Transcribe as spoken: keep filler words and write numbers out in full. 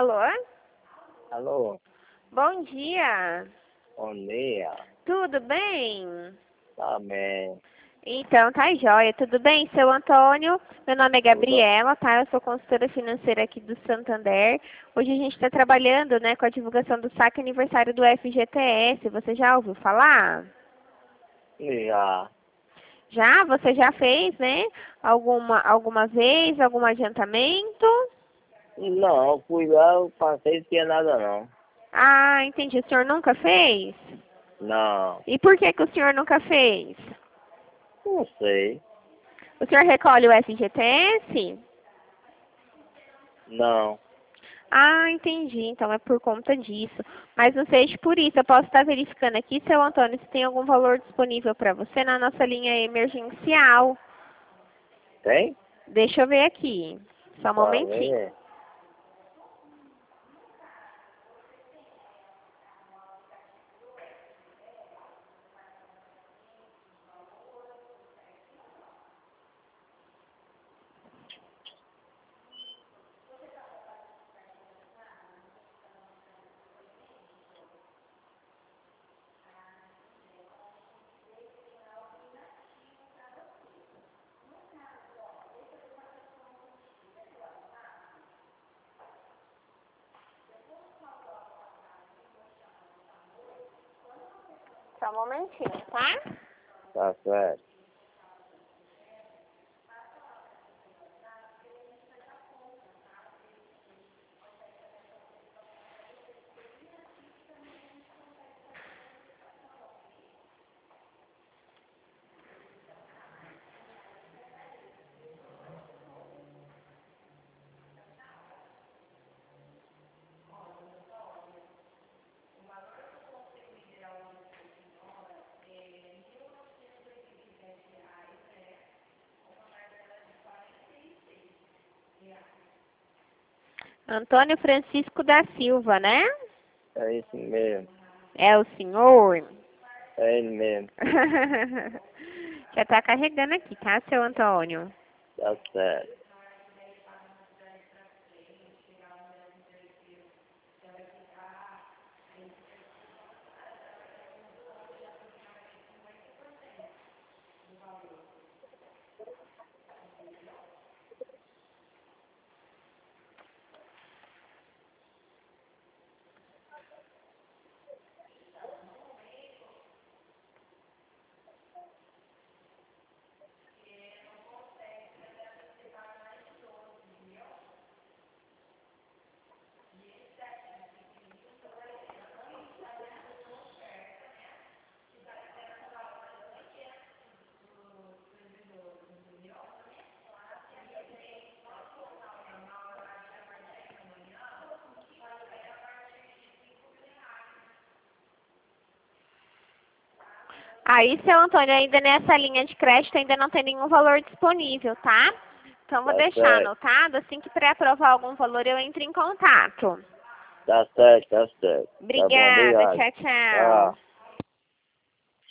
Alô? Alô, Bom dia. bom dia. Tudo bem? Tá bem. Então, tá jóia. Tudo bem, seu Antônio? Meu nome é Tudo, Gabriela, tá? Eu sou consultora financeira aqui do Santander. Hoje a gente está trabalhando, né, com a divulgação do saque aniversário do F G T S. Você já ouviu falar? já. Já? Você já fez, né? Alguma, alguma vez, algum adiantamento? Não, fui lá, eu passei, não tinha nada não. Ah, entendi. O senhor nunca fez? Não, E por que que o senhor nunca fez? não sei. O senhor recolhe o F G T S? Não, Ah, entendi. Então é por conta disso. Mas não seja por isso. Eu posso estar verificando aqui, seu Antônio, se tem algum valor disponível para você na nossa linha emergencial. tem? Deixa eu ver aqui. Só um Pra momentinho. ver. Só um momentinho, tá? Tá certo. Antônio Francisco da Silva, né? É isso mesmo. É o senhor? É ele mesmo. Já tá carregando aqui, tá, seu Antônio? Tá certo. Aí, seu Antônio, ainda nessa linha de crédito ainda não tem nenhum valor disponível, tá? Então, vou Tá deixar certo. anotado. Assim que pré-aprovar algum valor, eu entro em contato. Tá certo, tá certo. Tá bom, Obrigada. obrigado. Tchau, tchau. Tchau.